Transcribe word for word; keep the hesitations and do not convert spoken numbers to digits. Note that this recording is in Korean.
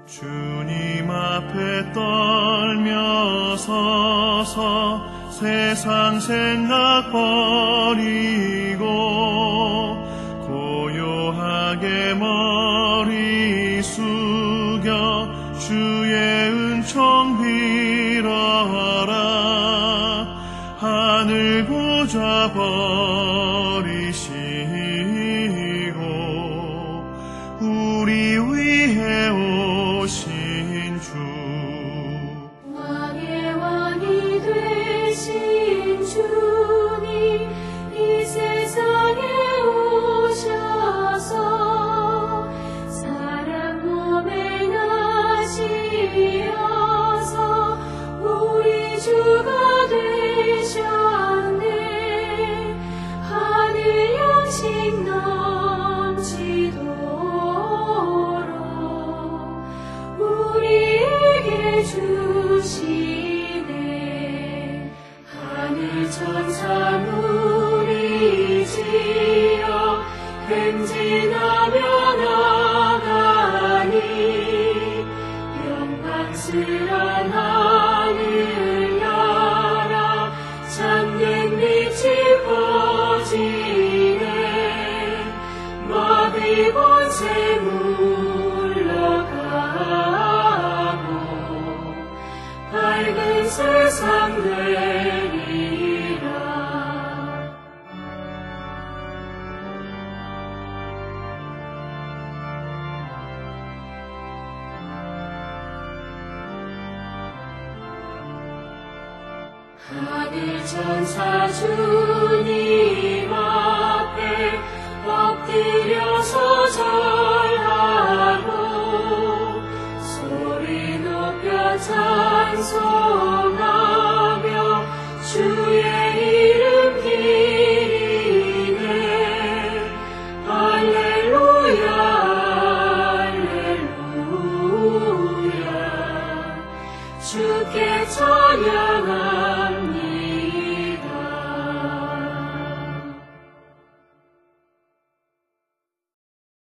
주님 앞에 떨며 서서 세상 생각 버리고 고요하게 머리 숙여 주의 은총 빌어라. 하늘 보좌 버리시고 우리 위해 오신 주, 왕의 왕이 되신 주님 이 세상에 오셔서 사람 몸에 나시어서 우리 주가 되셨네. 하늘 양식 넘치도록 우리에게 주시네. 하늘 천사 무리지어 행진하며 나가니 영광스런 하늘 나라 참된 빛이 퍼지네. 마귀 권세 물러가고 밝은 세상 되리라. 하늘 천사 주님 앞에 엎드려서 절하고 소리 높여 찬송하며 주의 이름 기리네. 할렐루야 할렐루야 주께 찬양하네.